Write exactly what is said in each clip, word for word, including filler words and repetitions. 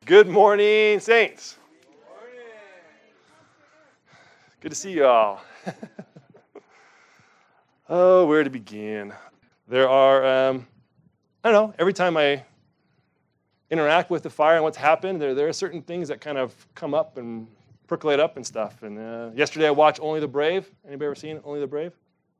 Good morning, saints. Good morning. Good to see you all. Oh, where to begin? There are, um, I don't know, every time I interact with the fire and what's happened, there, there are certain things that kind of come up and percolate up and stuff. And uh, yesterday I watched Only the Brave. Anybody ever seen Only the Brave?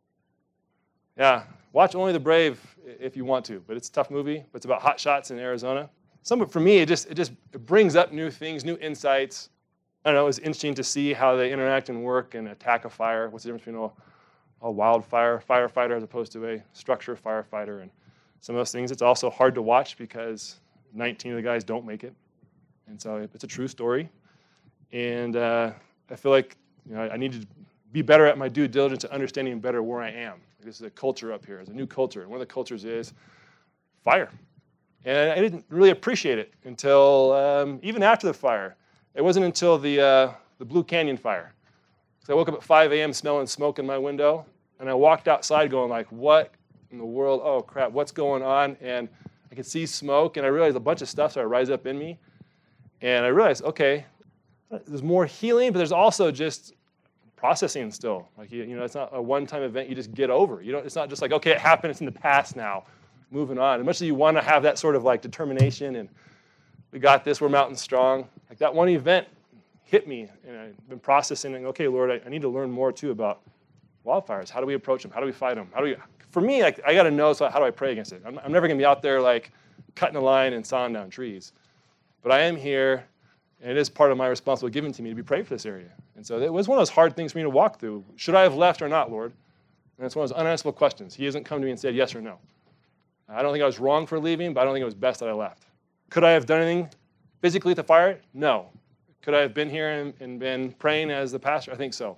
Yeah, watch Only the Brave if you want to, but it's a tough movie. But it's about hot shots in Arizona. Some, for me, it just it just it brings up new things, new insights. I don't know, it's interesting to see how they interact and work and attack a fire. What's the difference between a, a wildfire firefighter as opposed to a structure firefighter and some of those things. It's also hard to watch because nineteen of the guys don't make it. And so it's a true story. And uh, I feel like you know I need to be better at my due diligence and understanding better where I am. This is a culture up here. It's a new culture. And one of the cultures is fire. And I didn't really appreciate it until um, even after the fire. It wasn't until the uh, the Blue Canyon fire. So I woke up at five a.m. smelling smoke in my window, and I walked outside going like, what in the world? Oh, crap, what's going on? And I could see smoke, and I realized a bunch of stuff started to rise up in me. And I realized, okay, there's more healing, but there's also just processing still. Like, you, you know, it's not a one-time event you just get over. You don't, it's not just like, okay, it happened, it's in the past now. Moving on. As much as you want to have that sort of like determination and we got this, we're mountain strong. Like that one event hit me and I've been processing and okay, Lord, I, I need to learn more too about wildfires. How do we approach them? How do we fight them? How do we, for me, like, I got to know, so how do I pray against it? I'm, I'm never going to be out there like cutting a line and sawing down trees. But I am here and it is part of my responsibility given to me to be prayed for this area. And so it was one of those hard things for me to walk through. Should I have left or not, Lord? And it's one of those unanswerable questions. He hasn't come to me and said yes or no. I don't think I was wrong for leaving, but I don't think it was best that I left. Could I have done anything physically at the fire? No. Could I have been here and, and been praying as the pastor? I think so.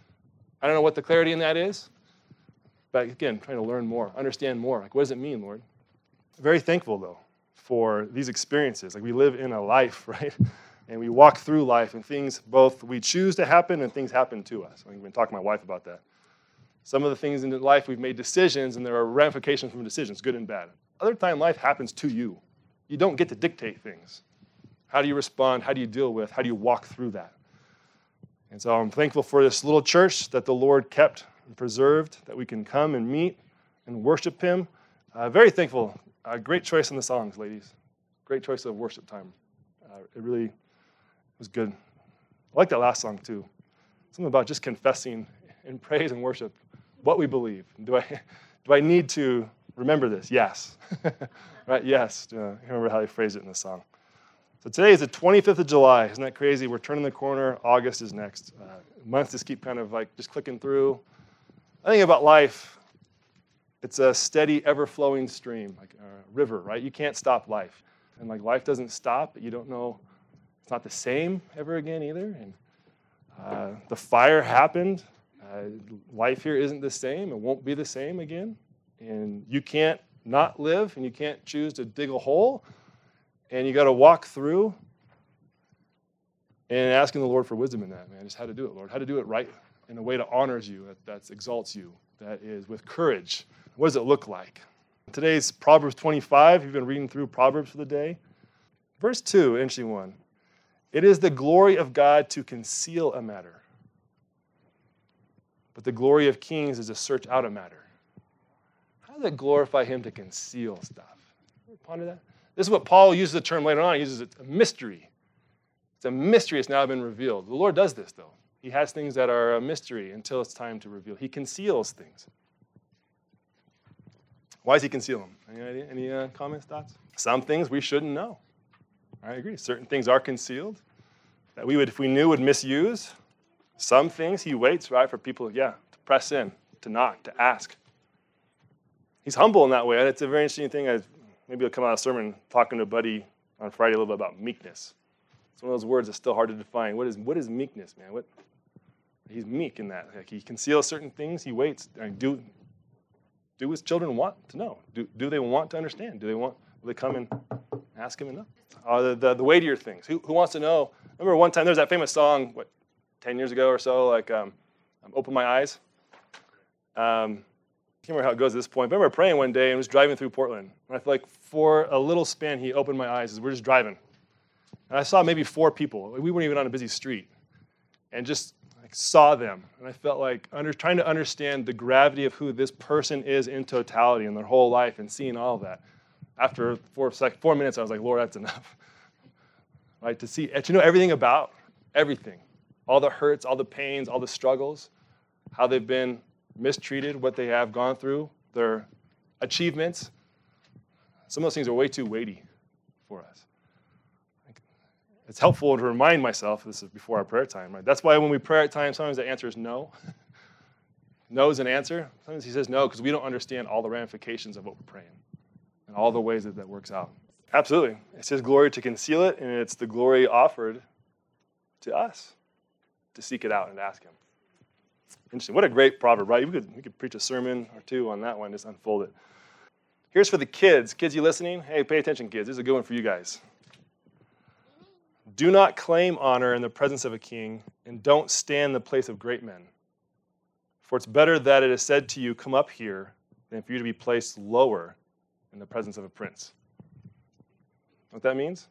I don't know what the clarity in that is, but again, trying to learn more, understand more. Like, what does it mean, Lord? Very thankful, though, for these experiences. Like, we live in a life, right? And we walk through life, and things both we choose to happen and things happen to us. I've been talking to my wife about that. Some of the things in life, we've made decisions, and there are ramifications from decisions, good and bad. Other time, life happens to you. You don't get to dictate things. How do you respond? How do you deal with? How do you walk through that? And so I'm thankful for this little church that the Lord kept and preserved, that we can come and meet and worship Him. Uh, very thankful. Uh, great choice in the songs, ladies. Great choice of worship time. Uh, it really was good. I like that last song, too. Something about just confessing in praise and worship what we believe. Do I do I need to remember this? Yes. Right? Yes. Uh, I remember how they phrased it in the song. So today is the twenty-fifth of July. Isn't that crazy? We're turning the corner. August is next. Uh, months just keep kind of like just clicking through. I think about life. It's a steady, ever-flowing stream, like a river, right? You can't stop life. And like life doesn't stop, but you don't know. It's not the same ever again either. And uh, the fire happened. Uh, life here isn't the same. It won't be the same again. And you can't not live, and you can't choose to dig a hole. And you got to walk through and asking the Lord for wisdom in that, man. Just how to do it, Lord. How to do it right in a way that honors you, that, that exalts you, that is with courage. What does it look like? Today's Proverbs twenty-five. You've been reading through Proverbs for the day. Verse two, interesting one. It is the glory of God to conceal a matter, but the glory of kings is to search out a matter. How does it glorify Him to conceal stuff? Ever ponder that? This is what Paul uses the term later on. He uses it, a mystery. It's a mystery. It's now been revealed. The Lord does this, though. He has things that are a mystery until it's time to reveal. He conceals things. Why does He conceal them? Any idea? Any uh, comments, thoughts? Some things we shouldn't know. I agree. Certain things are concealed that we would, if we knew, would misuse. Some things He waits, right, for people, yeah, to press in, to knock, to ask. He's humble in that way. It's a very interesting thing. I, maybe I'll come out of a sermon talking to a buddy on Friday a little bit about meekness. It's one of those words that's still hard to define. What is what is meekness, man? What? He's meek in that. Like, He conceals certain things. He waits. And do do His children want to know? Do do they want to understand? Do they want? Will they come and ask Him and know? Uh, the, the the weightier things. Who who wants to know? Remember one time there was that famous song, what, ten years ago or so, like um, "Open My Eyes." Um, I can't remember how it goes at this point, but I remember praying one day and was driving through Portland. And I feel like for a little span, He opened my eyes as we're just driving. And I saw maybe four people. We weren't even on a busy street. And just like, saw them. And I felt like under, trying to understand the gravity of who this person is in totality in their whole life and seeing all of that. After four, sec- four minutes, I was like, Lord, that's enough. Right? To see, to know everything about everything. All the hurts, all the pains, all the struggles, how they've been mistreated, what they have gone through, their achievements. Some of those things are way too weighty for us. It's helpful to remind myself, this is before our prayer time, right? That's why when we pray at times, sometimes the answer is no. No is an answer. Sometimes he says no because we don't understand all the ramifications of what we're praying and all the ways that that works out. Absolutely. It's his glory to conceal it, and it's the glory offered to us to seek it out and ask him. Interesting. What a great proverb, right? We could, we could preach a sermon or two on that one, just unfold it. Here's for the kids. Kids, you listening? Hey, pay attention, kids. This is a good one for you guys. Do not claim honor in the presence of a king, and don't stand in the place of great men. For it's better that it is said to you, come up here, than for you to be placed lower in the presence of a prince. What that means?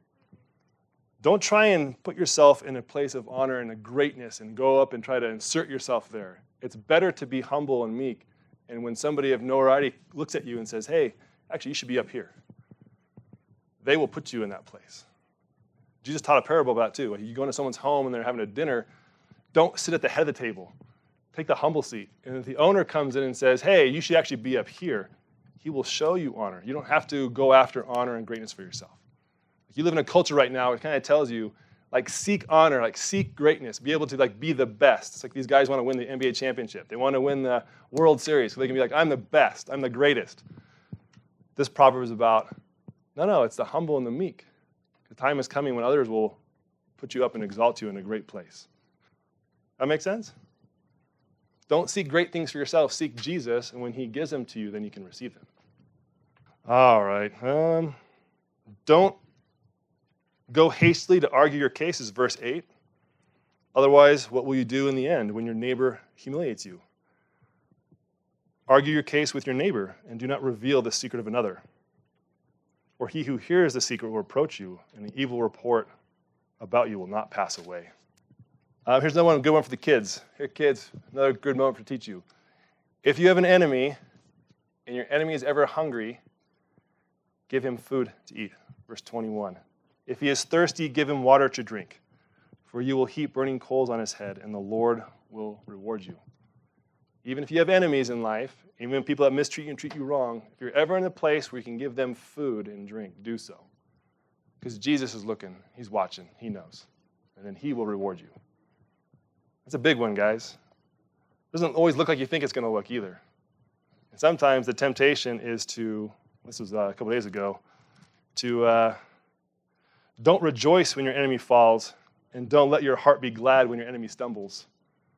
Don't try and put yourself in a place of honor and a greatness and go up and try to insert yourself there. It's better to be humble and meek. And when somebody of notoriety looks at you and says, hey, actually, you should be up here, they will put you in that place. Jesus taught a parable about it too. You go into someone's home and they're having a dinner, don't sit at the head of the table. Take the humble seat. And if the owner comes in and says, hey, you should actually be up here, he will show you honor. You don't have to go after honor and greatness for yourself. You live in a culture right now, it kind of tells you, like, seek honor, like, seek greatness, be able to, like, be the best. It's like these guys want to win the N B A championship. They want to win the World Series so they can be like, I'm the best, I'm the greatest. This proverb is about, no, no, it's the humble and the meek. The time is coming when others will put you up and exalt you in a great place. That make sense? Don't seek great things for yourself. Seek Jesus, and when he gives them to you, then you can receive them. All right. Um, don't go hastily to argue your case is verse eight. Otherwise, what will you do in the end when your neighbor humiliates you? Argue your case with your neighbor, and do not reveal the secret of another. Or he who hears the secret will reproach you, and the evil report about you will not pass away. Uh, here's another one, good one for the kids. Here, kids, another good moment to teach you. If you have an enemy, and your enemy is ever hungry, give him food to eat. Verse twenty-one. If he is thirsty, give him water to drink, for you will heap burning coals on his head, and the Lord will reward you. Even if you have enemies in life, even people that mistreat you and treat you wrong, if you're ever in a place where you can give them food and drink, do so. Because Jesus is looking, he's watching, he knows, and then he will reward you. That's a big one, guys. It doesn't always look like you think it's going to look either. And sometimes the temptation is to, this was uh, a couple days ago, to uh, don't rejoice when your enemy falls, and don't let your heart be glad when your enemy stumbles.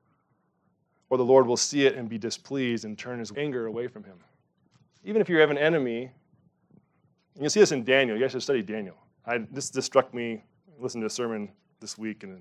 Or the Lord will see it and be displeased and turn his anger away from him. Even if you have an enemy, and you'll see this in Daniel. You guys should study Daniel. I, this, this struck me, I listened to a sermon this week, and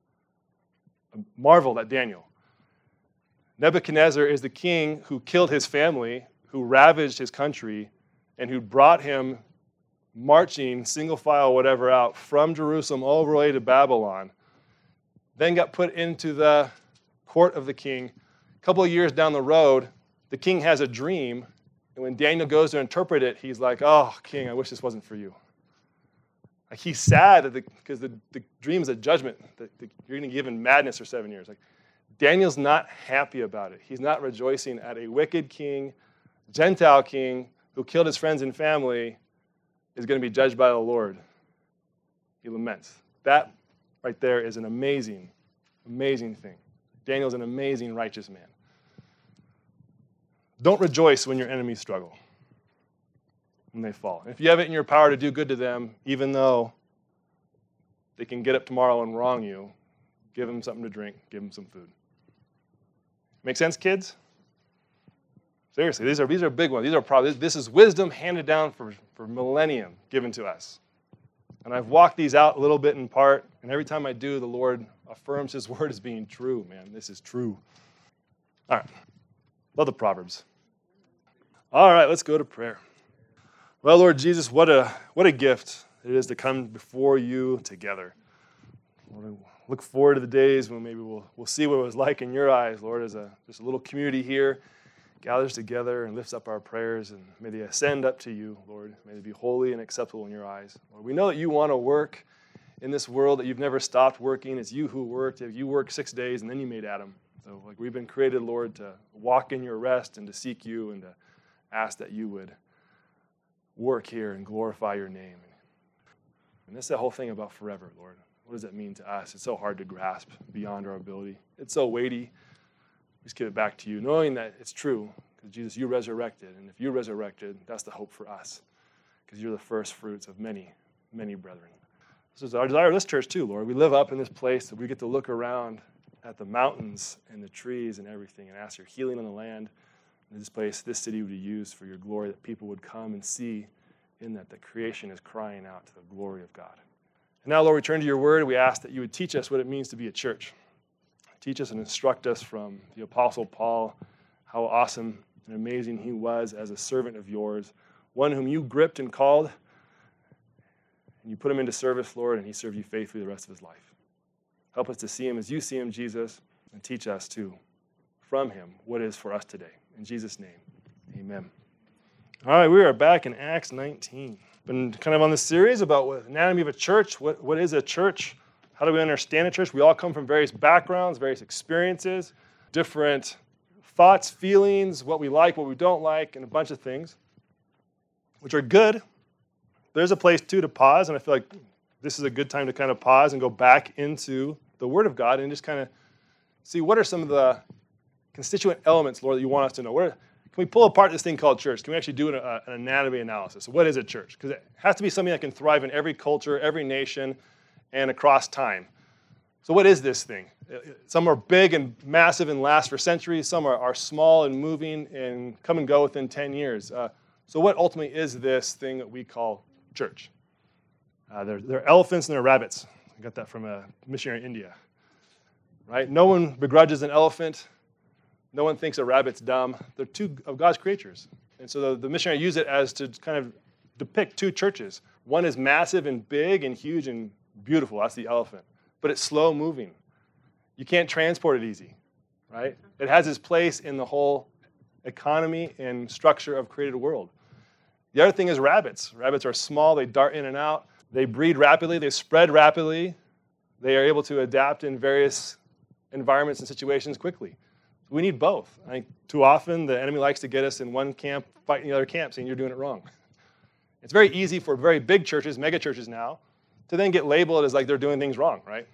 I marveled at Daniel. Nebuchadnezzar is the king who killed his family, who ravaged his country, and who brought him marching, single file, whatever, out from Jerusalem all the way to Babylon, then got put into the court of the king. A couple of years down the road, the king has a dream, and when Daniel goes to interpret it, he's like, oh, king, I wish this wasn't for you. Like, he's sad because the, the, the dream is a judgment, that the, you're going to give in madness for seven years. Like, Daniel's not happy about it. He's not rejoicing at a wicked king, Gentile king, who killed his friends and family, is going to be judged by the Lord. He laments. That right there is an amazing, amazing thing. Daniel's an amazing, righteous man. Don't rejoice when your enemies struggle, when they fall. If you have it in your power to do good to them, even though they can get up tomorrow and wrong you, give them something to drink, give them some food. Make sense, kids? Seriously, these are these are big ones. These are probably this is wisdom handed down for, for millennium given to us. And I've walked these out a little bit in part, and every time I do, the Lord affirms his word as being true, man. This is true. All right. Love the Proverbs. All right, let's go to prayer. Well, Lord Jesus, what a what a gift it is to come before you together. Lord, I look forward to the days when maybe we'll, we'll see what it was like in your eyes, Lord, as a, just a little community here gathers together and lifts up our prayers, and may they ascend up to you, Lord. May they be holy and acceptable in your eyes. Lord, we know that you want to work in this world, that you've never stopped working. It's you who worked. You worked six days, and then you made Adam. So like we've been created, Lord, to walk in your rest and to seek you and to ask that you would work here and glorify your name. And that's the whole thing about forever, Lord. What does that mean to us? It's so hard to grasp beyond our ability. It's so weighty. We just give it back to you, knowing that it's true, because Jesus, you resurrected. And if you resurrected, that's the hope for us, because you're the first fruits of many, many brethren. This is our desire of this church too, Lord. We live up in this place that we get to look around at the mountains and the trees and everything and ask your healing on the land. And this place, this city would be used for your glory, that people would come and see in that the creation is crying out to the glory of God. And now, Lord, we turn to your word. We ask that you would teach us what it means to be a church. Teach us and instruct us from the Apostle Paul, how awesome and amazing he was as a servant of yours, one whom you gripped and called, and you put him into service, Lord, and he served you faithfully the rest of his life. Help us to see him as you see him, Jesus, and teach us, too, from him what is for us today. In Jesus' name, amen. All right, we are back in Acts nineteen. Been kind of on this series about what anatomy of a church. What, what is a church? How do we understand a church? We all come from various backgrounds, various experiences, different thoughts, feelings, what we like, what we don't like, and a bunch of things, which are good. There's a place, too, to pause, and I feel like this is a good time to kind of pause and go back into the Word of God and just kind of see what are some of the constituent elements, Lord, that you want us to know. Where, can we pull apart this thing called church? Can we actually do an, uh, an anatomy analysis? So what is a church? Because it has to be something that can thrive in every culture, every nation, and across time. So what is this thing? Some are big and massive and last for centuries. Some are, are small and moving and come and go within ten years. Uh, so what ultimately is this thing that we call church? Uh, they're, they're elephants and they're rabbits. I got that from a missionary in India. Right? No one begrudges an elephant. No one thinks a rabbit's dumb. They're two of God's creatures. And so the, the missionary used it as to kind of depict two churches. One is massive and big and huge and beautiful. That's the elephant. But it's slow moving. You can't transport it easy, right? It has its place in the whole economy and structure of created world. The other thing is rabbits. Rabbits are small. They dart in and out. They breed rapidly. They spread rapidly. They are able to adapt in various environments and situations quickly. We need both. I think too often the enemy likes to get us in one camp, fighting the other camp, saying you're doing it wrong. It's very easy for very big churches, mega churches now, to then get labeled as like they're doing things wrong, right?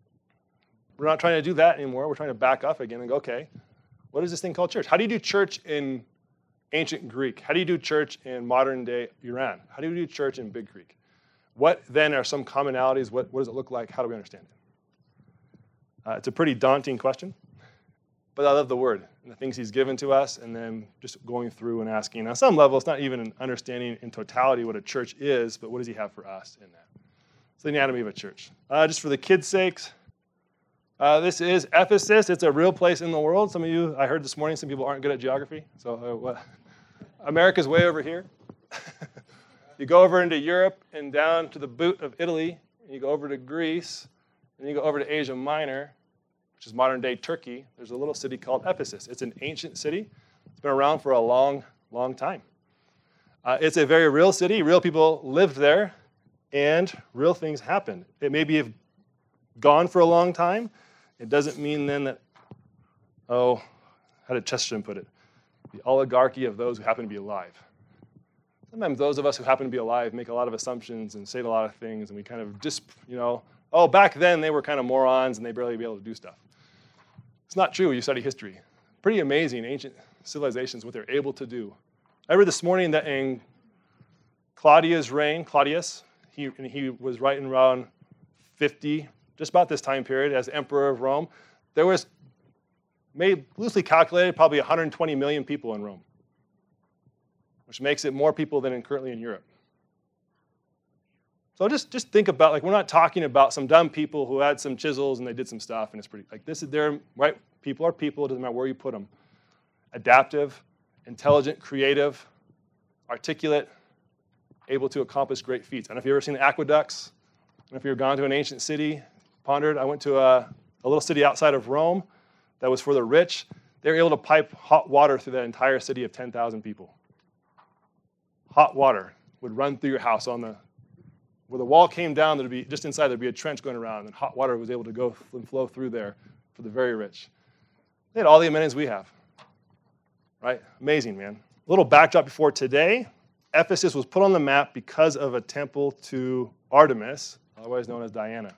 We're not trying to do that anymore. We're trying to back up again and go, okay, what is this thing called church? How do you do church in ancient Greek? How do you do church in modern day Iran? How do you do church in Big Creek? What then are some commonalities? What, what does it look like? How do we understand it? Uh, it's a pretty daunting question. But I love the Word and the things He's given to us, and then just going through and asking. On some level, it's not even an understanding in totality what a church is, but what does He have for us in that? It's the anatomy of a church. Uh, just for the kids' sakes, uh, this is Ephesus. It's a real place in the world. Some of you, I heard this morning, some people aren't good at geography. So uh, what? America's way over here. You go over into Europe and down to the boot of Italy, and you go over to Greece, and you go over to Asia Minor, which is modern-day Turkey. There's a little city called Ephesus. It's an ancient city. It's been around for a long, long time. Uh, it's a very real city. Real people lived there, and real things happened. It maybe have gone for a long time. It doesn't mean then that, oh, how did Chesterton put it? The oligarchy of those who happen to be alive. Sometimes those of us who happen to be alive make a lot of assumptions and say a lot of things, and we kind of just, you know, oh, back then they were kind of morons and they barely be able to do stuff. It's not true when you study history. Pretty amazing ancient civilizations, what they're able to do. I read this morning that in Claudia's reign, Claudius, he, and he was right around fifty, just about this time period, as emperor of Rome. There was, made, loosely calculated, probably one hundred twenty million people in Rome, which makes it more people than in, currently in Europe. So just, just think about, like, we're not talking about some dumb people who had some chisels and they did some stuff and it's pretty, like, this is their, right? People are people, it doesn't matter where you put them. Adaptive, intelligent, creative, articulate, able to accomplish great feats. I don't know if you've ever seen the aqueducts. I don't know if you've gone to an ancient city, pondered. I went to a, a little city outside of Rome that was for the rich. They were able to pipe hot water through that entire city of ten thousand people. Hot water would run through your house on the, where the wall came down, there'd be, just inside there'd be a trench going around, and hot water was able to go and flow through there for the very rich. They had all the amenities we have, right? Amazing, man. A little backdrop before today. Ephesus was put on the map because of a temple to Artemis, otherwise known as Diana.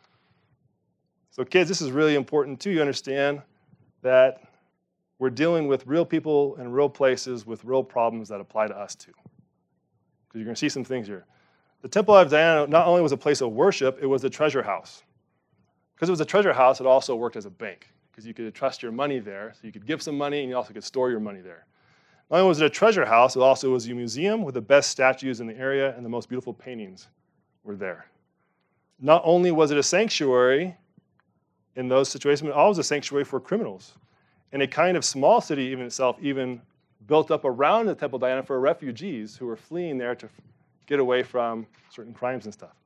So kids, this is really important too. You understand that we're dealing with real people and real places with real problems that apply to us too. Because you're going to see some things here. The Temple of Diana not only was a place of worship, it was the treasure house. Because it was a treasure house, it also worked as a bank. Because you could trust your money there, so you could give some money and you also could store your money there. Not only was it a treasure house, it also was a museum with the best statues in the area and the most beautiful paintings were there. Not only was it a sanctuary in those situations, but always a sanctuary for criminals. And a kind of small city even itself even built up around the Temple of Diana for refugees who were fleeing there to get away from certain crimes and stuff.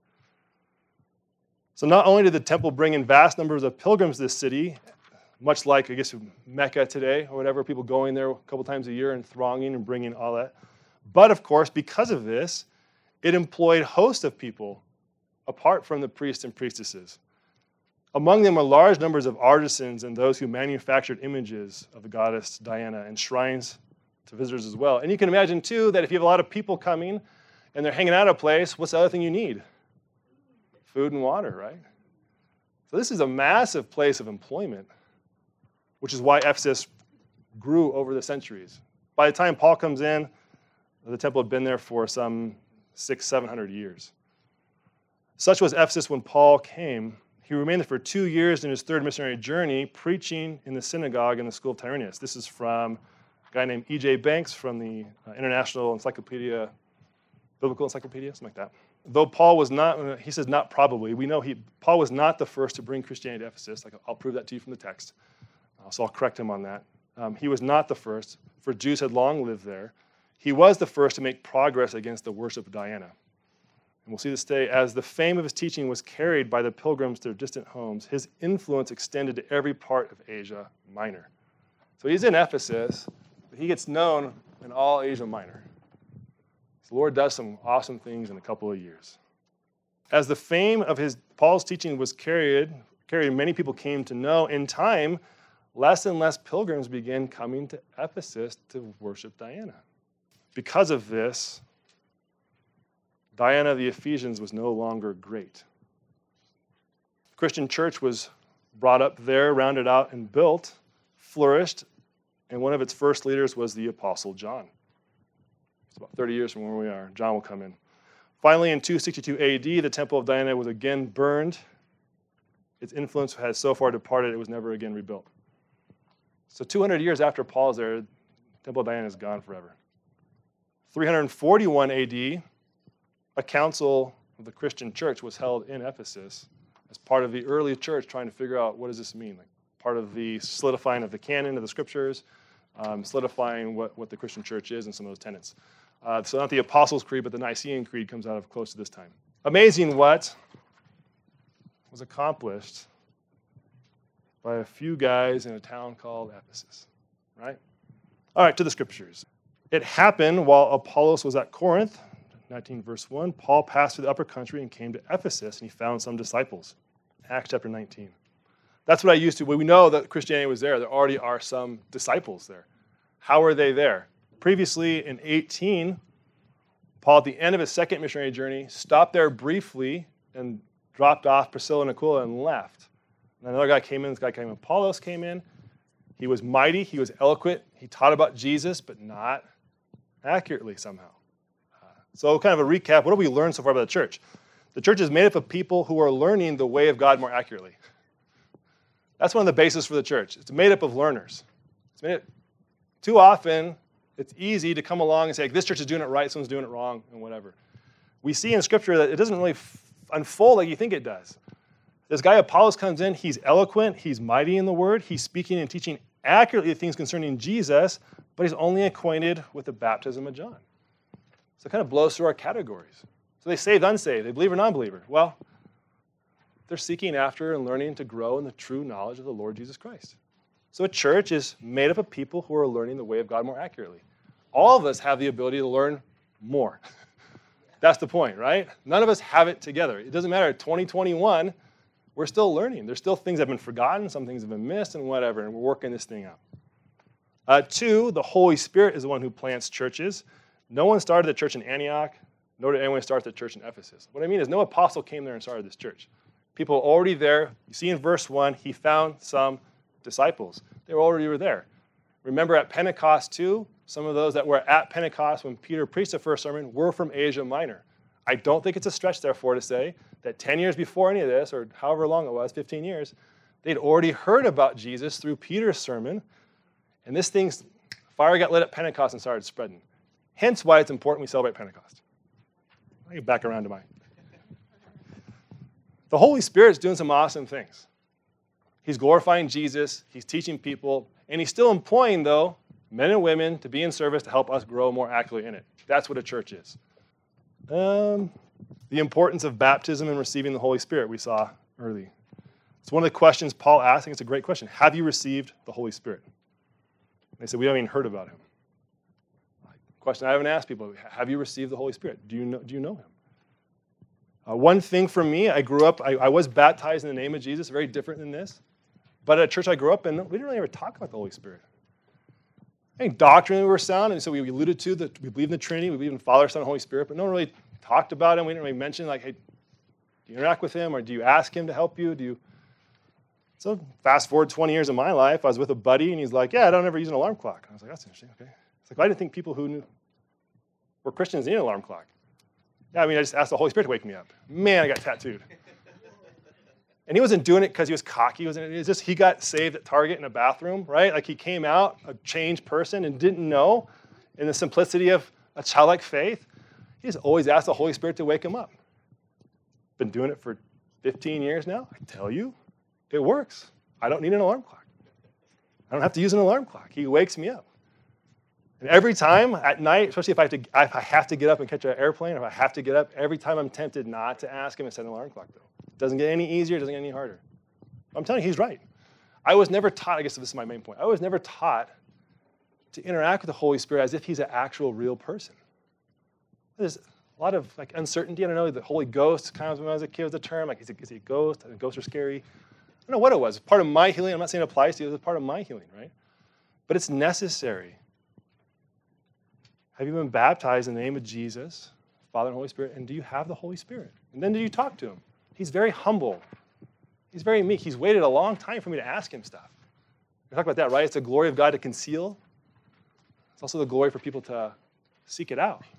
So not only did the temple bring in vast numbers of pilgrims to this city, much like, I guess, Mecca today or whatever, people going there a couple times a year and thronging and bringing all that. But, of course, because of this, it employed hosts of people apart from the priests and priestesses. Among them were large numbers of artisans and those who manufactured images of the goddess Diana and shrines to visitors as well. And you can imagine, too, that if you have a lot of people coming and they're hanging out at a place, what's the other thing you need? Food and water, right? So this is a massive place of employment, which is why Ephesus grew over the centuries. By the time Paul comes in, the temple had been there for some six, seven hundred years. Such was Ephesus when Paul came. He remained there for two years in his third missionary journey, preaching in the synagogue in the school of Tyrannus. This is from a guy named E J Banks from the uh, International Encyclopedia, Biblical Encyclopedia, something like that. Though Paul was not, he says not probably, we know he Paul was not the first to bring Christianity to Ephesus. Like, I'll prove that to you from the text. Uh, so I'll correct him on that. Um, he was not the first, for Jews had long lived there. He was the first to make progress against the worship of Diana. And we'll see this day, as the fame of his teaching was carried by the pilgrims to their distant homes, his influence extended to every part of Asia Minor. So he's in Ephesus, but he gets known in all Asia Minor. So the Lord does some awesome things in a couple of years. As the fame of his Paul's teaching was carried, carried, many people came to know. In time, less and less pilgrims began coming to Ephesus to worship Diana. Because of this, Diana of the Ephesians was no longer great. The Christian church was brought up there, rounded out, and built, flourished, and one of its first leaders was the Apostle John. It's about thirty years from where we are. John will come in. Finally, in two sixty-two A D, the Temple of Diana was again burned. Its influence has so far departed, it was never again rebuilt. So two hundred years after Paul's there, the Temple of Diana is gone forever. three forty-one A D, a council of the Christian church was held in Ephesus as part of the early church trying to figure out what does this mean, like part of the solidifying of the canon of the scriptures, um, solidifying what, what the Christian church is and some of those tenets. Uh, so not the Apostles' Creed, but the Nicene Creed comes out of close to this time. Amazing what was accomplished by a few guys in a town called Ephesus, right? All right, to the scriptures. It happened while Apollos was at Corinth, nineteen verse one, Paul passed through the upper country and came to Ephesus, and he found some disciples. Acts chapter nineteen. That's what I used to, when we know that Christianity was there, there already are some disciples there. How are they there? Previously, in eighteen, Paul, at the end of his second missionary journey, stopped there briefly and dropped off Priscilla and Aquila and left. And another guy came in, this guy came in, Apollos came in. He was mighty, he was eloquent, he taught about Jesus, but not accurately somehow. Uh, so kind of a recap, what have we learned so far about the church? The church is made up of people who are learning the way of God more accurately. That's one of the bases for the church. It's made up of learners. It's made up, too often, it's easy to come along and say, this church is doing it right, someone's doing it wrong, and whatever. We see in Scripture that it doesn't really f- unfold like you think it does. This guy Apollos comes in, he's eloquent, he's mighty in the word, he's speaking and teaching accurately things concerning Jesus, but he's only acquainted with the baptism of John. So it kind of blows through our categories. So they saved, unsaved, they believer, non-believer. Well, they're seeking after and learning to grow in the true knowledge of the Lord Jesus Christ. So a church is made up of people who are learning the way of God more accurately. All of us have the ability to learn more. That's the point, right? None of us have it together. It doesn't matter. twenty twenty-one, we're still learning. There's still things that have been forgotten, some things have been missed, and whatever, and we're working this thing out. Uh, two, the Holy Spirit is the one who plants churches. No one started the church in Antioch, nor did anyone start the church in Ephesus. What I mean is no apostle came there and started this church. People were already there. You see in verse one, he found some disciples. They were already were there. Remember at Pentecost too, some of those that were at Pentecost when Peter preached the first sermon were from Asia Minor. I don't think it's a stretch, therefore, to say that ten years before any of this, or however long it was, fifteen years, they'd already heard about Jesus through Peter's sermon, and this thing's fire got lit at Pentecost and started spreading. Hence why it's important we celebrate Pentecost. I'll get back around to mine. The Holy Spirit's doing some awesome things. He's glorifying Jesus, he's teaching people, and he's still employing, though, men and women to be in service to help us grow more accurately in it. That's what a church is. Um, the importance of baptism and receiving the Holy Spirit we saw early. It's one of the questions Paul asked. I think it's a great question. Have you received the Holy Spirit? And they said, we haven't even heard about him. Question I haven't asked people, have you received the Holy Spirit? Do you know, do you know him? Uh, one thing for me, I grew up, I, I was baptized in the name of Jesus, very different than this. But at a church I grew up in, we didn't really ever talk about the Holy Spirit. I think doctrinally we were sound, and so we alluded to that we believe in the Trinity, we believe in Father, Son, and Holy Spirit, but no one really talked about him. We didn't really mention, like, hey, do you interact with him, or do you ask him to help you? Do you? So fast forward twenty years of my life, I was with a buddy, and he's like, yeah, I don't ever use an alarm clock. And I was like, that's interesting, okay. It's like, well, I didn't think people who knew were Christians need an alarm clock. Yeah, I mean, I just asked the Holy Spirit to wake me up. Man, I got tattooed. And he wasn't doing it because he was cocky. It was, it was just he got saved at Target in a bathroom, right? Like he came out a changed person and didn't know in the simplicity of a childlike faith. He just always asked the Holy Spirit to wake him up. Been doing it for fifteen years now. I tell you, it works. I don't need an alarm clock. I don't have to use an alarm clock. He wakes me up. And every time at night, especially if I have to, if I have to get up and catch an airplane, or if I have to get up, every time I'm tempted not to ask him to set an alarm clock, though. It doesn't get any easier, it doesn't get any harder. I'm telling you, he's right. I was never taught, I guess this is my main point, I was never taught to interact with the Holy Spirit as if he's an actual real person. There's a lot of like uncertainty. I don't know, the Holy Ghost, kind of when I was a kid was a term, like is he, is he a ghost? I mean, ghosts are scary. I don't know what it was. Part of my healing, I'm not saying it applies to you, it was part of my healing, right? But it's necessary. Have you been baptized in the name of Jesus, Father and Holy Spirit, and do you have the Holy Spirit? And then do you talk to him? He's very humble. He's very meek. He's waited a long time for me to ask him stuff. We talk about that, right? It's the glory of God to conceal. It's also the glory for people to seek it out.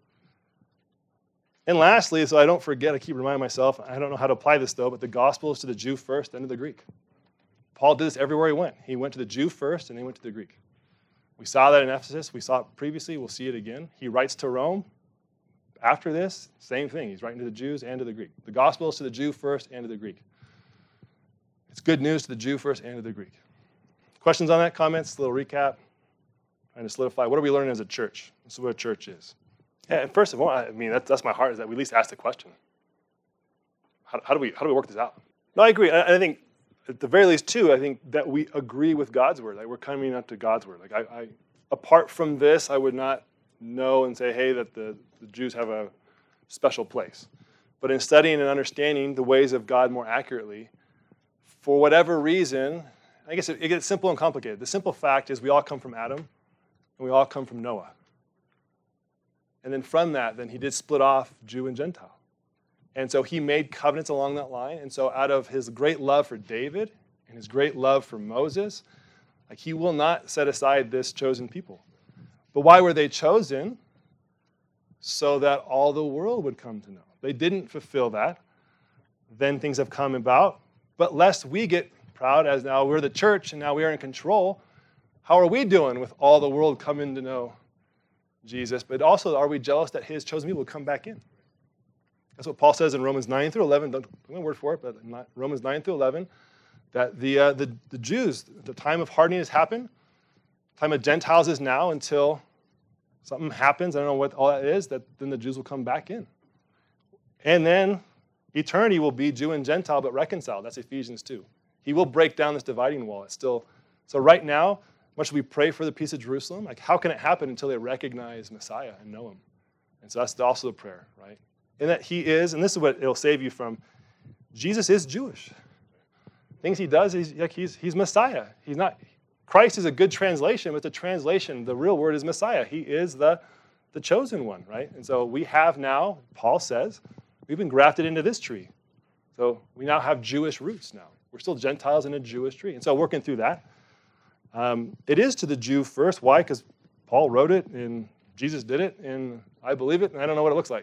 And lastly, so I don't forget, I keep reminding myself, I don't know how to apply this though, but the gospel is to the Jew first, then to the Greek. Paul did this everywhere he went. He went to the Jew first, and then he went to the Greek. We saw that in Ephesus. We saw it previously. We'll see it again. He writes to Rome. After this, same thing. He's writing to the Jews and to the Greek. The gospel is to the Jew first and to the Greek. It's good news to the Jew first and to the Greek. Questions on that? Comments? A little recap? Trying to solidify. What are we learning as a church? This is what a church is. Yeah, and first of all, I mean, that's, that's my heart, is that we at least ask the question. How, how, do, we, how do we work this out? No, I agree. I, I think, at the very least, too, I think that we agree with God's word. Like we're coming up to God's word. Like I, I apart from this, I would not know and say, hey, that the, the Jews have a special place. But in studying and understanding the ways of God more accurately, for whatever reason, I guess it, it gets simple and complicated. The simple fact is we all come from Adam, and we all come from Noah. And then from that, then he did split off Jew and Gentile. And so he made covenants along that line. And so out of his great love for David and his great love for Moses, like he will not set aside this chosen people. But why were they chosen? So that all the world would come to know. They didn't fulfill that. Then things have come about. But lest we get proud as now we're the church and now we are in control, how are we doing with all the world coming to know Jesus? But also, are we jealous that his chosen people will come back in? That's what Paul says in Romans nine through eleven. Don't take my word for it, but Romans nine through eleven, that the, uh, the, the Jews, the time of hardening has happened. The time of Gentiles is now until something happens, I don't know what all that is, that then the Jews will come back in. And then eternity will be Jew and Gentile, but reconciled. That's Ephesians two. He will break down this dividing wall. It's still, so right now, much we pray for the peace of Jerusalem, like how can it happen until they recognize Messiah and know him? And so that's also the prayer, right? And that he is, and this is what it'll save you from, Jesus is Jewish. Things he does, he's, like he's, he's Messiah. He's not, Christ is a good translation, but the translation, the real word is Messiah. He is the, the chosen one, right? And so we have now, Paul says, we've been grafted into this tree. So we now have Jewish roots now. We're still Gentiles in a Jewish tree. And so working through that, um, it is to the Jew first. Why? Because Paul wrote it, and Jesus did it, and I believe it, and I don't know what it looks like.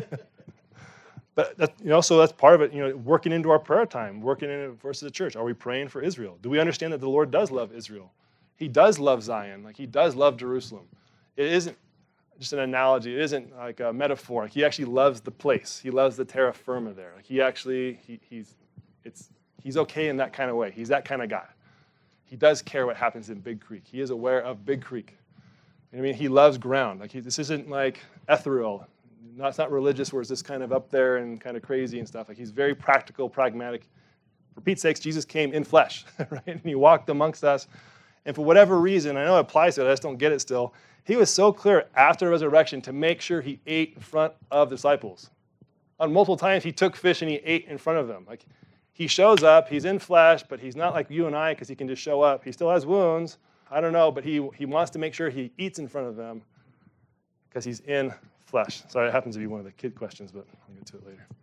But that, you know, so that's part of it. You know, working into our prayer time, working in it versus the church. Are we praying for Israel? Do we understand that the Lord does love Israel? He does love Zion. Like he does love Jerusalem. It isn't just an analogy. It isn't like a metaphor. Like he actually loves the place. He loves the terra firma there. Like he actually he, he's it's he's okay in that kind of way. He's that kind of guy. He does care what happens in Big Creek. He is aware of Big Creek. I mean, he loves ground. Like he, this isn't like ethereal. No, it's not religious where it's just kind of up there and kind of crazy and stuff. Like he's very practical, pragmatic. For Pete's sakes, Jesus came in flesh, right? And he walked amongst us. And for whatever reason, I know it applies to it, I just don't get it still. He was so clear after the resurrection to make sure he ate in front of the disciples. On multiple times, he took fish and he ate in front of them. Like he shows up, he's in flesh, but he's not like you and I because he can just show up. He still has wounds. I don't know, but he, he wants to make sure he eats in front of them because he's in flesh. Sorry, it happens to be one of the kid questions, but I'll get to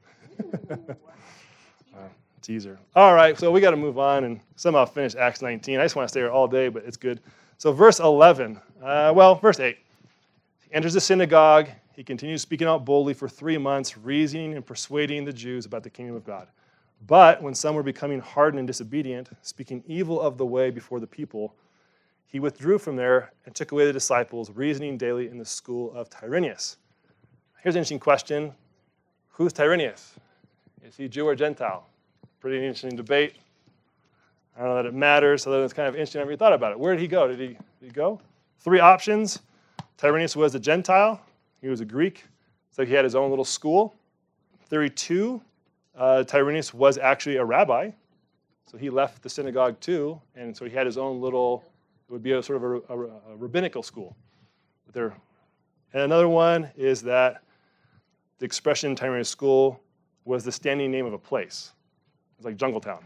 it later. uh, teaser. All right, so we got to move on and somehow finish Acts nineteen. I just want to stay here all day, but it's good. So verse eleven, uh, well, verse eight. He enters the synagogue. He continues speaking out boldly for three months, reasoning and persuading the Jews about the kingdom of God. But when some were becoming hardened and disobedient, speaking evil of the way before the people, he withdrew from there and took away the disciples, reasoning daily in the school of Tyrannus. Here's an interesting question. Who's Tyrannus? Is he Jew or Gentile? Pretty interesting debate. I don't know that it matters, so it's kind of interesting. I never thought about it. Where did he go? Did he, did he go? Three options. Tyrannus was a Gentile. He was a Greek, so he had his own little school. Theory two, uh, Tyrannus was actually a rabbi, so he left the synagogue too, and so he had his own little, it would be a sort of a, a, a rabbinical school. But there, and another one is that the expression Tyrannus School was the standing name of a place. It's like Jungletown.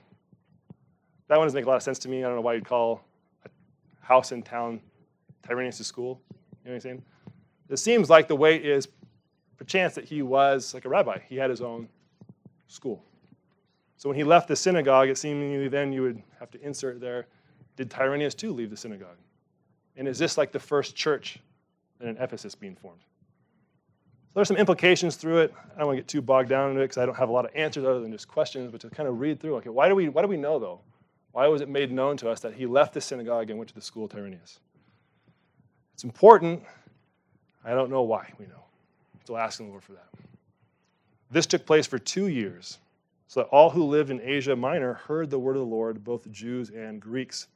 That one doesn't make a lot of sense to me. I don't know why you'd call a house in town Tyrannus' school. You know what I'm saying? It seems like the way is perchance that he was like a rabbi. He had his own school. So when he left the synagogue, it seemingly then you would have to insert there, did Tyrannus too leave the synagogue? And is this like the first church in Ephesus being formed? So there's some implications through it. I don't want to get too bogged down into it because I don't have a lot of answers other than just questions, but to kind of read through, okay, why do we why do we know though? Why was it made known to us that he left the synagogue and went to the school of Tyrannus? It's important. I don't know why we know. So ask the Lord for that. This took place for two years, so that all who lived in Asia Minor heard the word of the Lord, both Jews and Greeks.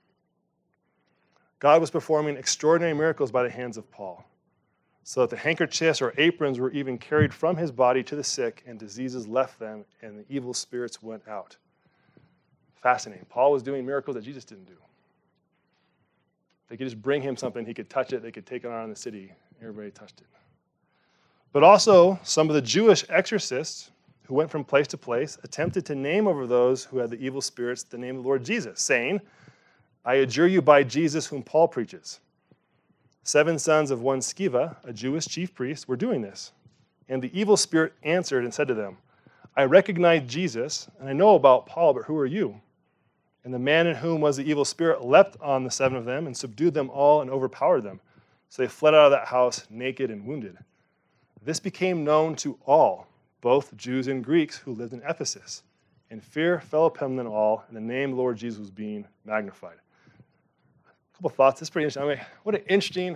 God was performing extraordinary miracles by the hands of Paul, so that the handkerchiefs or aprons were even carried from his body to the sick, and diseases left them, and the evil spirits went out. Fascinating. Paul was doing miracles that Jesus didn't do. They could just bring him something, he could touch it, they could take it on in the city. Everybody touched it. But also, some of the Jewish exorcists who went from place to place attempted to name over those who had the evil spirits the name of the Lord Jesus, saying, I adjure you by Jesus whom Paul preaches. Seven sons of one Sceva, a Jewish chief priest, were doing this. And the evil spirit answered and said to them, I recognize Jesus, and I know about Paul, but who are you? And the man in whom was the evil spirit leapt on the seven of them and subdued them all and overpowered them. So they fled out of that house naked and wounded. This became known to all, both Jews and Greeks who lived in Ephesus. And fear fell upon them all, and the name of the Lord Jesus was being magnified. A couple thoughts. This is pretty interesting. I mean, what an interesting.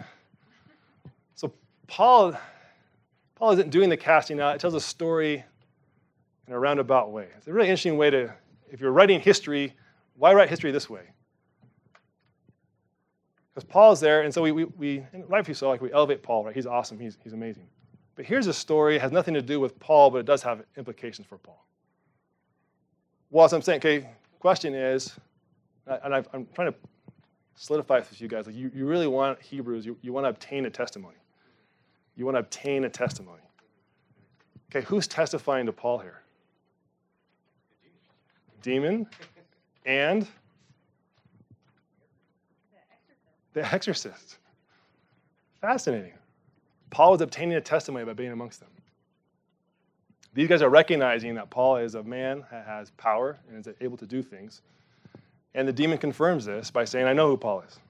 So Paul, Paul isn't doing the casting out. It tells a story in a roundabout way. It's a really interesting way to, if you're writing history, why write history this way? Because Paul's there, and so we, we, we and rightfully so, like we elevate Paul, right? He's awesome, he's, he's amazing. But here's a story, it has nothing to do with Paul, but it does have implications for Paul. Well, as I'm saying, okay, question is, and I've, I'm trying to solidify this with you guys, like you, you really want Hebrews, you, you want to obtain a testimony. You want to obtain a testimony. Okay, who's testifying to Paul here? Demon and the exorcist. Fascinating. Paul was obtaining a testimony by being amongst them. These guys are recognizing that Paul is a man that has power and is able to do things. And the demon confirms this by saying, I know who Paul is.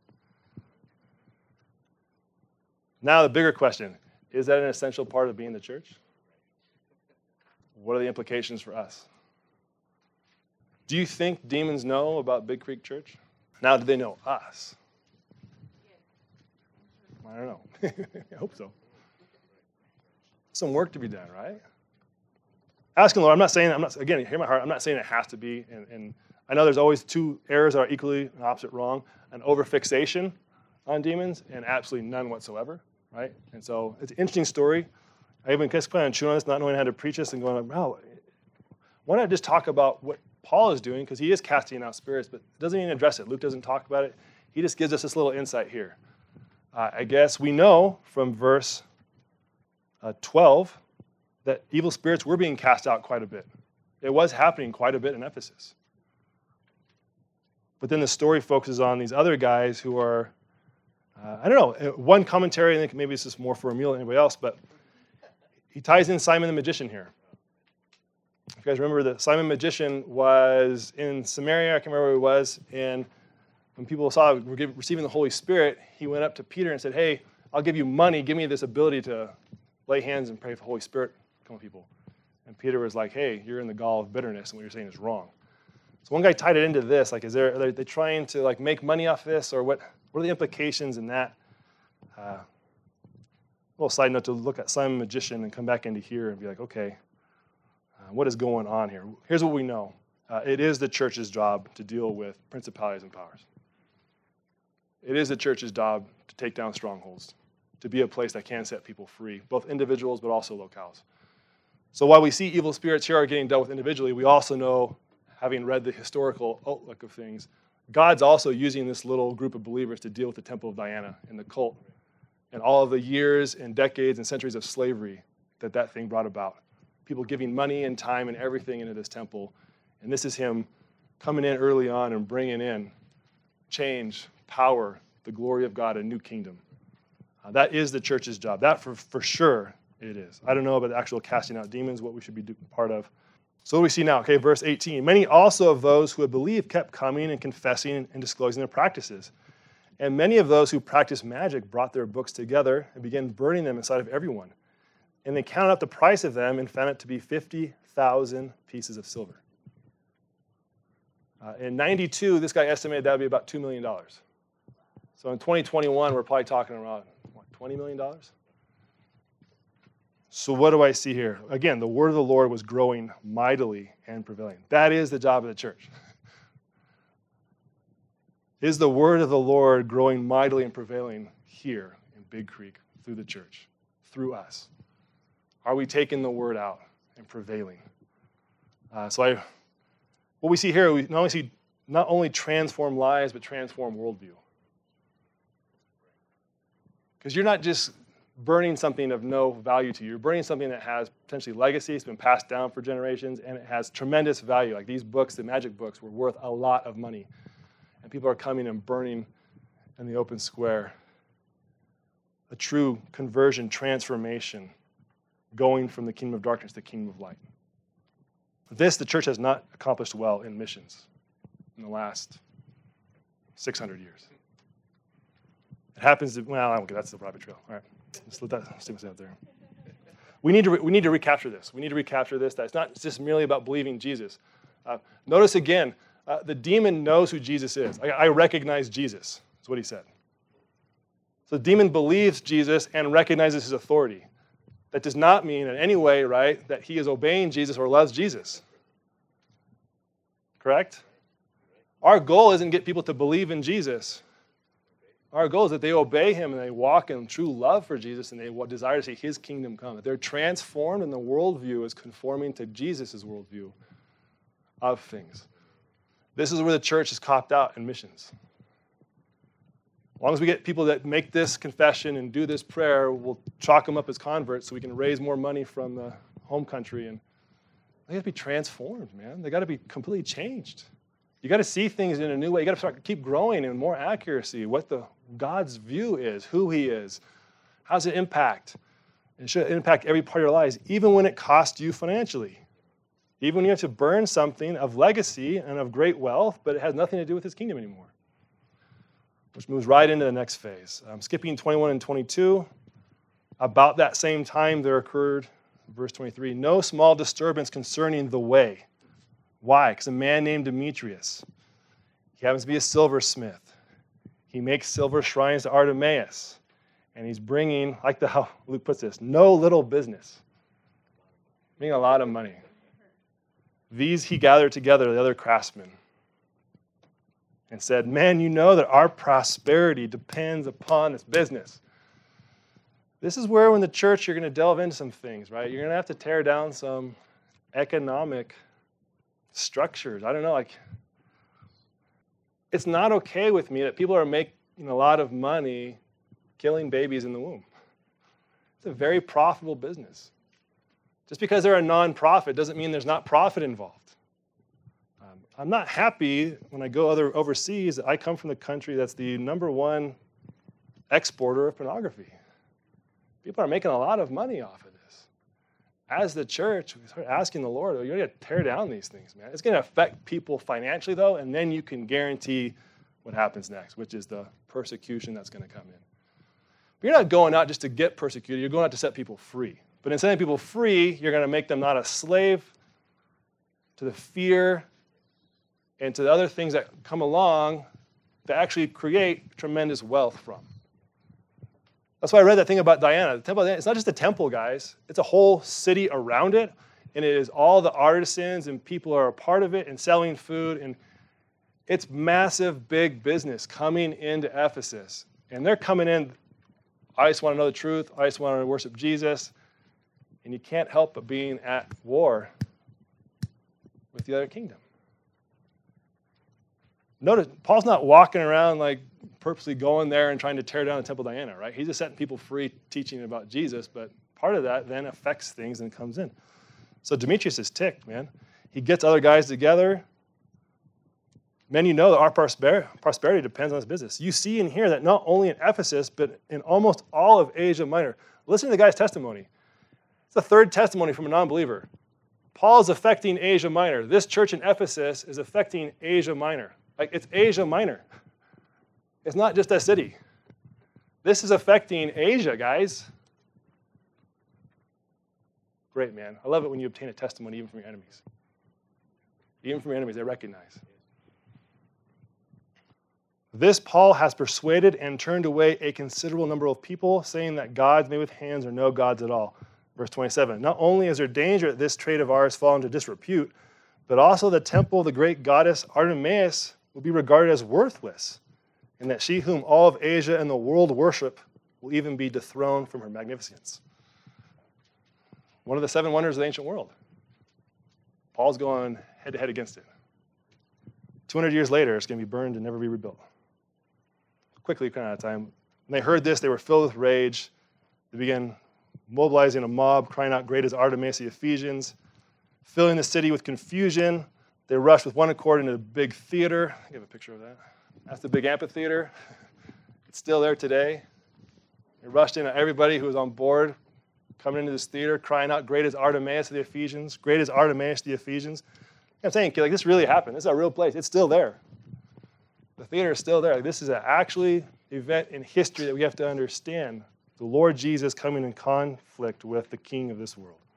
Now the bigger question, is that an essential part of being the church? What are the implications for us? Do you think demons know about Big Creek Church? Now, do they know us? I don't know. I hope so. Some work to be done, right? Asking the Lord, I'm not saying, I'm not, again, hear my heart, I'm not saying it has to be, and, and I know there's always two errors that are equally and opposite wrong, an over-fixation on demons and absolutely none whatsoever, right? And so it's an interesting story. I even just plan on chewing on this, not knowing how to preach this and going, wow, why not just talk about what Paul is doing, because he is casting out spirits, but it doesn't even address it. Luke doesn't talk about it. He just gives us this little insight here. Uh, I guess we know from verse uh, twelve that evil spirits were being cast out quite a bit. It was happening quite a bit in Ephesus. But then the story focuses on these other guys who are, uh, I don't know, one commentary, I think maybe this is more for Emil than anybody else, but he ties in Simon the magician here. If you guys remember that Simon the magician was in Samaria, I can't remember where he was, and when people saw we were receiving the Holy Spirit, he went up to Peter and said, hey, I'll give you money, give me this ability to lay hands and pray for the Holy Spirit come on people. And Peter was like, hey, you're in the gall of bitterness, and what you're saying is wrong. So one guy tied it into this, like, is there, are they trying to like make money off this, or what, what are the implications in that? Uh, a little side note to look at Simon the magician and come back into here and be like, okay, uh, what is going on here? Here's what we know. Uh, it is the church's job to deal with principalities and powers. It is the church's job to take down strongholds, to be a place that can set people free, both individuals but also locales. So while we see evil spirits here are getting dealt with individually, we also know, having read the historical outlook of things, God's also using this little group of believers to deal with the Temple of Diana and the cult and all of the years and decades and centuries of slavery that that thing brought about. People giving money and time and everything into this temple. And this is him coming in early on and bringing in change, power, the glory of God, a new kingdom. Uh, that is the church's job. That for, for sure it is. I don't know about the actual casting out demons, what we should be do, part of. So what do we see now? Okay, verse eighteen. Many also of those who had believed kept coming and confessing and disclosing their practices. And many of those who practiced magic brought their books together and began burning them in sight of everyone. And they counted up the price of them and found it to be fifty thousand pieces of silver. Uh, in ninety-two, this guy estimated that would be about two million dollars. So in twenty twenty-one, we're probably talking about, what, twenty million dollars? So what do I see here? Again, the word of the Lord was growing mightily and prevailing. That is the job of the church. Is the word of the Lord growing mightily and prevailing here in Big Creek through the church, through us? Are we taking the word out and prevailing? Uh, so I, what we see here, we not only see not only transform lives, but transform worldview. Because you're not just burning something of no value to you. You're burning something that has potentially legacy. It's been passed down for generations, and it has tremendous value. Like these books, the magic books, were worth a lot of money. And people are coming and burning in the open square. A true conversion, transformation, going from the kingdom of darkness to the kingdom of light. This, the church has not accomplished well in missions in the last six hundred years. It happens to, well, okay, that's the rabbit trail. All right, let's let that stay out there. We need to re, we need to recapture this. We need to recapture this. That it's not just merely about believing Jesus. Uh, notice again, uh, the demon knows who Jesus is. I, I recognize Jesus. That's what he said. So the demon believes Jesus and recognizes his authority. That does not mean in any way, right, that he is obeying Jesus or loves Jesus. Correct? Our goal isn't to get people to believe in Jesus. Our goal is that they obey him and they walk in true love for Jesus and they desire to see his kingdom come. That they're transformed and the worldview is conforming to Jesus' worldview of things. This is where the church is copped out in missions. As long as we get people that make this confession and do this prayer, we'll chalk them up as converts so we can raise more money from the home country. And they got to be transformed, man. They got to be completely changed. You got to see things in a new way. You got to start keep growing in more accuracy. What the God's view is, who He is, how does it impact? It should impact every part of your lives, even when it costs you financially. Even when you have to burn something of legacy and of great wealth, but it has nothing to do with His kingdom anymore. Which moves right into the next phase. Um, skipping twenty-one and twenty-two. About that same time there occurred, verse twenty-three, no small disturbance concerning the way. Why? Because a man named Demetrius, he happens to be a silversmith. He makes silver shrines to Artemis. And he's bringing, like the how Luke puts this, no little business. Bringing a lot of money. These he gathered together, the other craftsmen, and said, man, you know that our prosperity depends upon this business. This is where, when the church, you're going to delve into some things, right? You're going to have to tear down some economic structures. I don't know, like, it's not okay with me that people are making a lot of money killing babies in the womb. It's a very profitable business. Just because they're a nonprofit doesn't mean there's not profit involved. Um, I'm not happy when I go other overseas that I come from the country that's the number one exporter of pornography. People are making a lot of money off of this. As the church, we start asking the Lord, oh, you're going to tear down these things, man. It's going to affect people financially, though, and then you can guarantee what happens next, which is the persecution that's going to come in. But you're not going out just to get persecuted. You're going out to set people free. But in setting people free, you're going to make them not a slave to the fear and to the other things that come along to actually create tremendous wealth from. That's why I read that thing about Diana. The temple, it's not just a temple, guys. It's a whole city around it, and it is all the artisans and people are a part of it and selling food. And it's massive, big business coming into Ephesus. And they're coming in, I just want to know the truth. I just want to worship Jesus. And you can't help but being at war with the other kingdom. Notice, Paul's not walking around like purposely going there and trying to tear down the Temple of Diana, right? He's just setting people free, teaching about Jesus, but part of that then affects things and comes in. So Demetrius is ticked, man. He gets other guys together. Men, you know that our prosperity depends on this business. You see and hear that not only in Ephesus, but in almost all of Asia Minor. Listen to the guy's testimony. It's the third testimony from a non-believer. Paul is affecting Asia Minor. This church in Ephesus is affecting Asia Minor. Like, it's Asia Minor. It's not just a city. This is affecting Asia, guys. Great, man. I love it when you obtain a testimony even from your enemies. Even from your enemies, they recognize. This Paul has persuaded and turned away a considerable number of people, saying that gods made with hands are no gods at all. Verse twenty-seven, not only is there danger that this trade of ours fall into disrepute, but also the temple of the great goddess Artemis will be regarded as worthless, and that she whom all of Asia and the world worship will even be dethroned from her magnificence. One of the seven wonders of the ancient world. Paul's going head-to-head against it. two hundred years later, it's going to be burned and never be rebuilt. Quickly, kind of out of time. When they heard this, they were filled with rage. They began mobilizing a mob, crying out, great is Artemis, the Ephesians. Filling the city with confusion, they rushed with one accord into the big theater. I have a picture of that. That's the big amphitheater. It's still there today. They rushed in everybody who was on board, coming into this theater, crying out, great is Artemis, the Ephesians. Great is Artemis, the Ephesians. I'm saying, like, this really happened. This is a real place. It's still there. The theater is still there. Like, this is an actually event in history that we have to understand. The Lord Jesus coming in conflict with the king of this world.